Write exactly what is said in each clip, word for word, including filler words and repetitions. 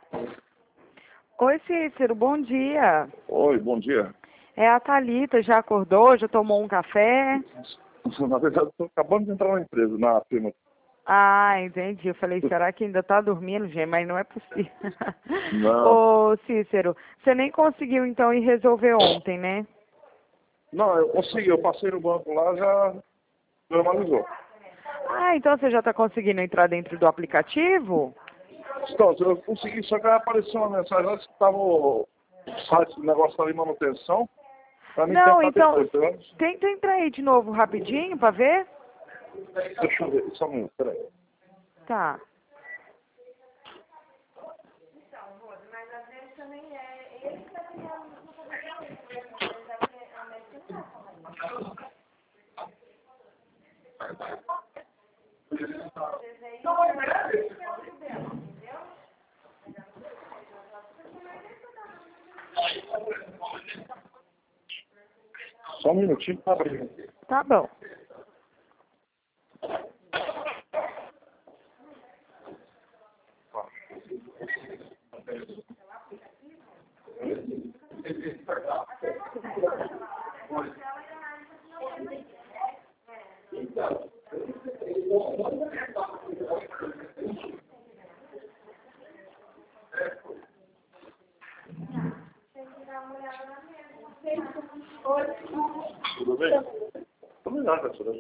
Oi, Cícero, bom dia. Oi, bom dia. É a Thalita, já acordou, já tomou um café? Na verdade, estou acabando de entrar na empresa, na firma. Ah, entendi. Eu falei, será que ainda tá dormindo, gente? Mas não é possível. Não, Ô, Cícero, você nem conseguiu então ir resolver ontem, né? não, eu consegui, eu passei no banco lá, já normalizou. Ah, então você já tá conseguindo entrar dentro do aplicativo? Então, eu consegui, só que apareceu uma mensagem antes que estava o site, o negócio estava em manutenção, para mim Não, tentar então, depois, tá vendo? tenta entrar aí de novo rapidinho pra ver. Deixa eu ver, só um minuto, peraí. Tá. Só um minutinho para abrir. Tá bom. Tudo bem? Tô melhor, professora.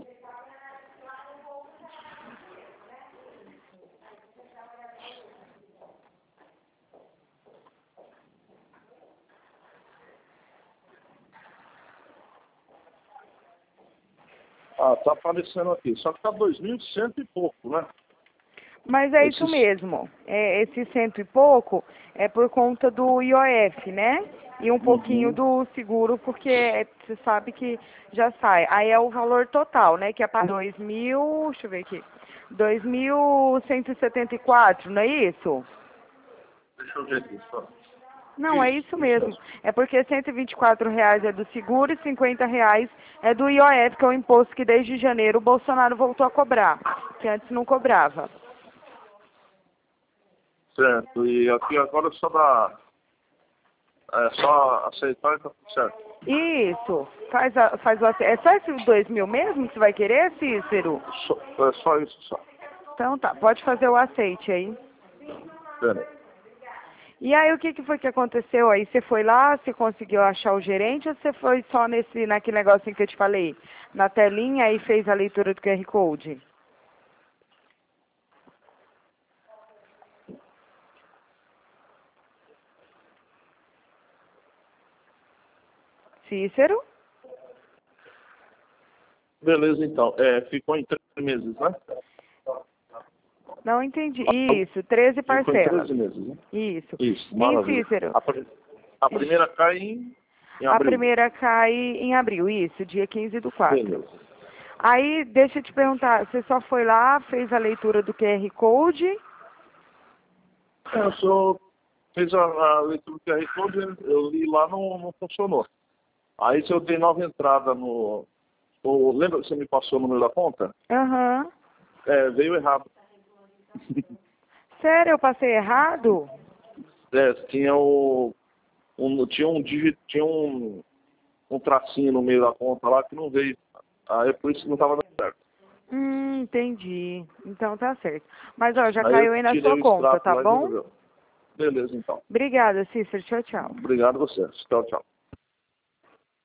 Ah, tá aparecendo aqui, só que tá dois mil e cento e pouco, né? Mas é isso Esses... mesmo. É, esse cento e pouco é por conta do I O F, né? E um pouquinho Uhum. do seguro, porque você sabe que já sai. Aí é o valor total, né? Que é para dois mil, deixa eu ver aqui, dois mil cento e setenta e quatro, não é isso? Deixa eu ver aqui, só. Não, é Isso, isso isso mesmo. mesmo. É porque cento e vinte e quatro reais é do seguro e cinquenta reais é do I O F, que é o imposto que desde janeiro o Bolsonaro voltou a cobrar, que antes não cobrava. Certo, e aqui agora só dá. É só aceitar e tá tudo certo. Isso. Faz, a, faz o, ace- é só esse dois mil mesmo que você vai querer, Cícero? Só, é só isso, só. Então tá, pode fazer o aceite aí. Pera aí. E aí o que, que foi que aconteceu aí? Você foi lá, você conseguiu achar o gerente ou você foi só nesse, naquele negocinho que eu te falei? Na telinha e fez a leitura do Q R Code? Cícero? Beleza, então. É, ficou em três meses, né? Não entendi. Isso, treze Ficou em parcelas. treze meses, né? Isso. Isso, Em maravilha. Cícero? A, pri- a primeira cai em, em A abril. primeira cai em abril, isso, dia quinze do quatro. Beleza. Aí, deixa eu te perguntar, você só foi lá, fez a leitura do Q R Code? É, eu só fiz a, a leitura do Q R Code, eu li lá, não, não funcionou. Aí se eu dei nova entrada no. O, lembra que você me passou o número da conta? Aham. É, veio errado. Sério, eu passei errado? É, tinha o. Um, tinha um dígito, tinha um, um tracinho no meio da conta lá que não veio. Aí é por isso que não estava dando certo. Hum, entendi. Então tá certo. Mas, ó, já Aí eu caiu aí na tirei sua o conta, extrato tá lá e bom? resolveu. Beleza, então. Obrigada, Cícero. Tchau, tchau. Obrigado a você. Tchau, tchau.